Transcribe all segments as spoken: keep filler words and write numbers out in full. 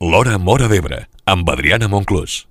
L'Hora Móra d'Ebre, amb Adriana Monclús.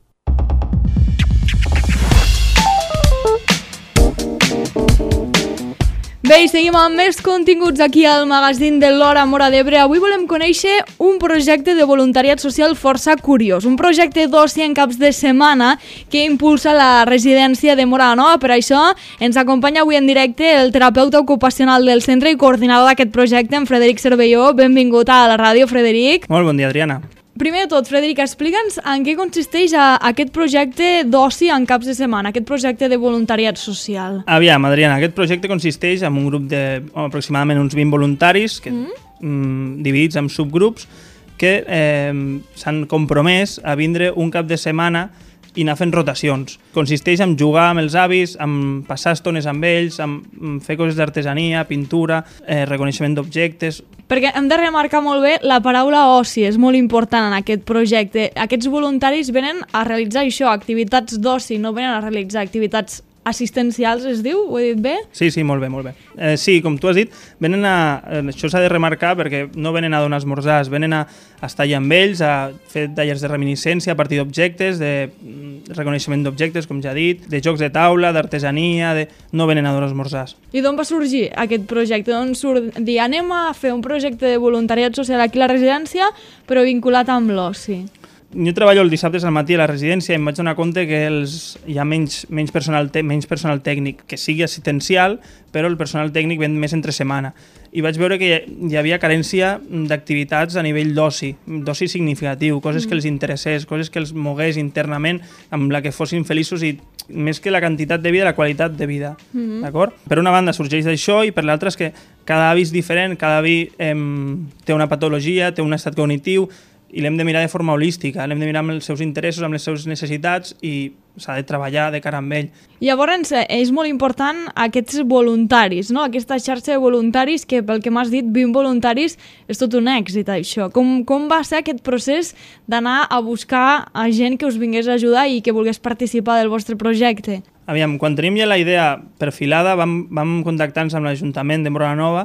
Bé, i seguim amb més continguts aquí al magazín de l'Hora Móra d'Ebre. Avui volem conèixer un projecte de voluntariat social força curiós. Un projecte d'oci en caps de setmana que impulsa la residència de Móra la Nova. Per això ens acompanya avui en directe el terapeuta ocupacional del centre i coordinador d'aquest projecte, en Frederic Cervelló. Benvingut a la ràdio, Frederic. Molt bon dia, Adriana. Primer de tot, Frederic, explica'ns en què consisteix a, aquest projecte d'oci en caps de setmana, aquest projecte de voluntariat social. Aviam, Adriana, aquest projecte consisteix en un grup de oh, aproximadament uns vint voluntaris que, mm. mm, dividits en subgrups que eh, s'han compromès a vindre un cap de setmana i anar fent rotacions. Consisteix en jugar amb els avis, en passar estones amb ells, en fer coses d'artesania, pintura, eh, reconeixement d'objectes. Perquè hem de remarcar molt bé la paraula oci, és molt important en aquest projecte. Aquests voluntaris venen a realitzar això, activitats d'oci, no venen a realitzar activitats assistencials, es diu? Ho he dit bé? Sí, sí, molt bé, molt bé. Eh, sí, com tu has dit, venen a... Això s'ha de remarcar perquè no venen a donar esmorzars, venen a, a estar allà amb ells, a fer tallers de reminiscència a partir d'objectes, de reconeixement d'objectes, com ja he dit, de jocs de taula, d'artesania, de... no venen a donar esmorzars. I d'on va sorgir aquest projecte? D'on surt dir, anem a fer un projecte de voluntariat social aquí a la residència, però vinculat amb l'oci? Jo treballo els dissabtes al matí a la residència i em vaig donar compte que els, hi ha menys, menys, personal te, menys personal tècnic, que sigui assistencial, però el personal tècnic ven més entre setmana. I vaig veure que hi havia carència d'activitats a nivell d'oci, d'oci significatiu, coses mm. que els interessés, coses que els mogués internament, amb la que fossin feliços i més que la quantitat de vida, la qualitat de vida. Mm. D'acord? Per una banda sorgeix d'això i per l'altra és que cada avi és diferent, cada avi eh, té una patologia, té un estat cognitiu, i l'hem de mirar de forma holística, l'hem de mirar amb els seus interessos, amb les seves necessitats i s'ha de treballar de cara amb ell. Llavors, és molt important aquests voluntaris, no? Aquesta xarxa de voluntaris que, pel que m'has dit, vint voluntaris, és tot un èxit, això. Com, com va ser aquest procés d'anar a buscar a gent que us vingués a ajudar i que volgués participar del vostre projecte? Aviam, quan tenim ja la idea perfilada, vam, vam contactar-nos amb l'Ajuntament de Móra la Nova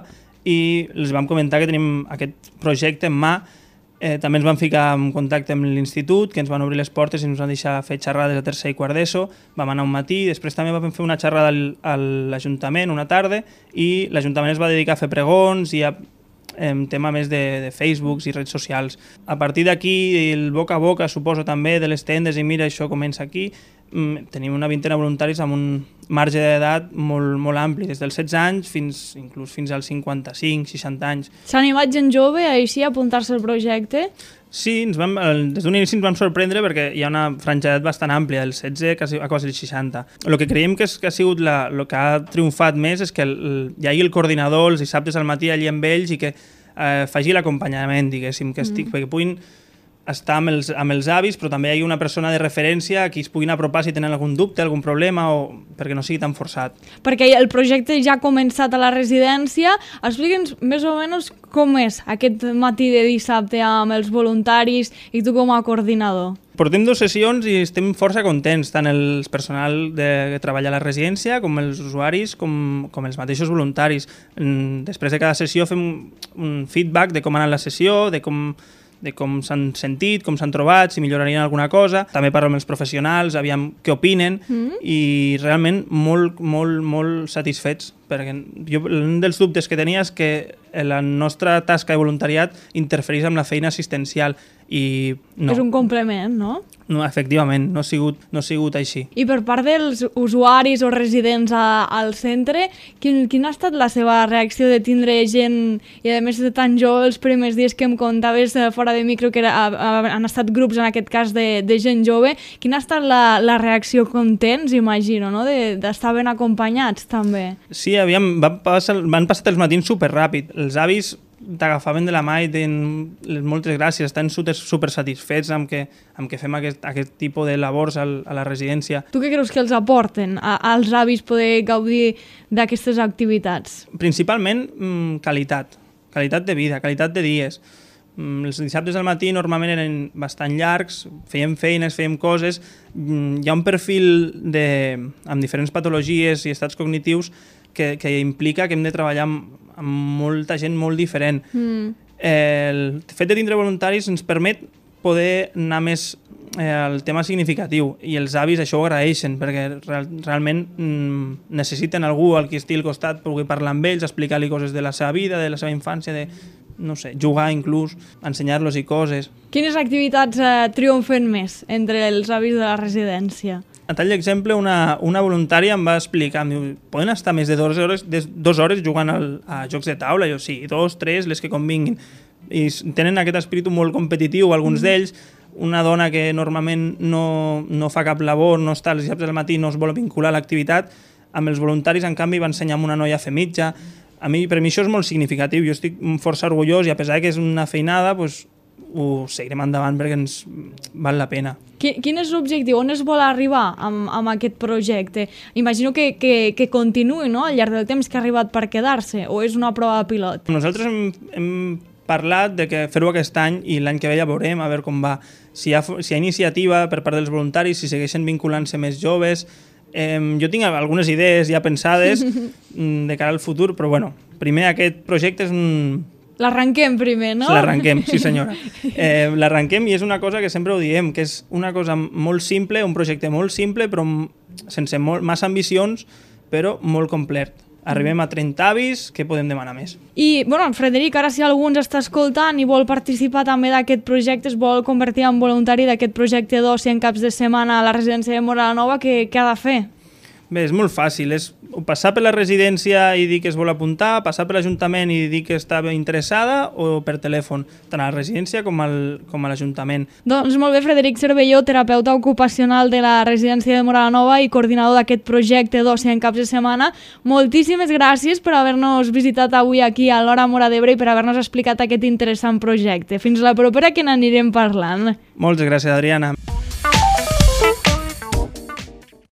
i els vam comentar que tenim aquest projecte en mà. Eh, també ens vam ficar en contacte amb l'institut, que ens van obrir les portes i ens van deixar fer xerrades a tercer i quart d'ESO. Vam anar un matí, després també vam fer una xerrada al, a l'Ajuntament una tarda i l'Ajuntament es va dedicar a fer pregons i a eh, tema més de, de Facebooks i redes socials. A partir d'aquí, el boca a boca, suposo també, de les tendes i mira, això comença aquí. Mm, tenim una vintena de voluntaris amb un marge d'edat molt, molt ampli, des dels setze anys fins, inclús fins als cinquanta-cinc, seixanta anys. S'ha animat gent jove així a apuntar-se al projecte? Sí, ens vam, des d'un inici ens vam sorprendre perquè hi ha una franja d'edat bastant àmplia, del setze a quasi el seixanta. El que creiem que, és, que ha sigut la, el que ha triomfat més és que el, el, hi hagi el coordinador els dissabtes al matí allí amb ells i que eh, faci l'acompanyament, diguéssim, que, estic, mm. que puguin estar amb els, amb els avis, però també hi ha una persona de referència a qui es puguin apropar si tenen algun dubte, algun problema, o perquè no sigui tan forçat. Perquè el projecte ja ha començat a la residència. Explica'ns més o menys com és aquest matí de dissabte amb els voluntaris i tu com a coordinador. Portem dues sessions i estem força contents, tant el personal de, que treballa a la residència com els usuaris com, com els mateixos voluntaris. Després de cada sessió fem un feedback de com ha anat la sessió, de com de com s'han sentit, com s'han trobat, si millorarien alguna cosa. També parlo amb els professionals, aviam què opinen, mm. i realment molt, molt, molt satisfets, perquè jo, un dels dubtes que tenia és que la nostra tasca de voluntariat interfereix amb la feina assistencial i no. És un complement, no? No, efectivament, no ha sigut, no ha sigut així. I per part dels usuaris o residents a, al centre, quin, quina ha estat la seva reacció de tindre gent, i a més de tan jove, els primers dies que em contaves fora de micro, que era, han estat grups en aquest cas de, de gent jove, quina ha estat la, la reacció? Contents, imagino, no? D'estar ben acompanyats també. Sí, aviam, van passar, van passar els matins superràpid. Els avis t'agafaven de la mà i deien moltes gràcies, estan super, super satisfets amb que, amb que fem aquest, aquest tipus de labors al, a la residència. Tu què creus que els aporten a, als avis poder gaudir d'aquestes activitats? Principalment mmm, qualitat, qualitat de vida, qualitat de dies. Mm, els dissabtes al matí normalment eren bastant llargs, fèiem feines, fèiem coses. Mm, hi ha un perfil de, amb diferents patologies i estats cognitius que, que implica que hem de treballar amb, amb molta gent molt diferent. Mm. El fet de tindre voluntaris ens permet poder anar més eh, al tema significatiu, i els avis això ho agraeixen, perquè real, realment mm, necessiten algú al qui estigui al costat, pugui parlar amb ells, explicar-li coses de la seva vida, de la seva infància, de, no sé, jugar inclús, ensenyar-los i coses. Quines activitats eh, triomfen més entre els avis de la residència? A tall d'exemple, una, una voluntària em va explicar, em diu, poden estar més de dues hores, de dues hores jugant al, a jocs de taula? Jo, sí, dos, tres, les que convinguin. I tenen aquest espíritu molt competitiu, alguns mm. d'ells. Una dona que normalment no, no fa cap labor, no està als llaps del matí, no es vol vincular a l'activitat, amb els voluntaris, en canvi, va ensenyar a una noia a fer mitja. A mi, per mi això és molt significatiu, jo estic força orgullós i a pesar que és una feinada, doncs, ho seguirem endavant perquè ens val la pena. Quin, quin és l'objectiu? On es vol arribar amb, amb aquest projecte? Imagino que, que, que continuï, no?, al llarg del temps, que ha arribat per quedar-se, o és una prova pilot? Nosaltres hem, hem parlat de que fer-ho aquest any i l'any que ve ja veurem, a veure com va. Si hi ha, si hi ha iniciativa per part dels voluntaris, si segueixen vinculant-se més joves. Eh, jo tinc algunes idees ja pensades de cara al futur, però bueno, primer aquest projecte és un... L'arrenquem primer, no? L'arrenquem, sí senyora. Eh, L'arrenquem i és una cosa que sempre ho diem, que és una cosa molt simple, un projecte molt simple, però sense molt, massa ambicions, però molt complet. Arribem a trenta avis, què podem demanar més? I, bueno, Frederic, ara si algú ens està escoltant i vol participar també d'aquest projecte, es vol convertir en voluntari d'aquest projecte d'oci en caps de setmana a la residència de Móra la Nova, què, què ha de fer? Bé, és molt fàcil, és passar per la residència i dir que es vol apuntar, passar per l'Ajuntament i dir que està interessada, o per telèfon, tant a la residència com, al, com a l'Ajuntament. Doncs molt bé, Frederic Cervelló, terapeuta ocupacional de la residència de Móra la Nova i coordinador d'aquest projecte d'oci en caps de setmana. Moltíssimes gràcies per haver-nos visitat avui aquí a l'Hora Móra d'Ebre i per haver-nos explicat aquest interessant projecte. Fins la propera, que n'anirem parlant. Moltes gràcies, Adriana.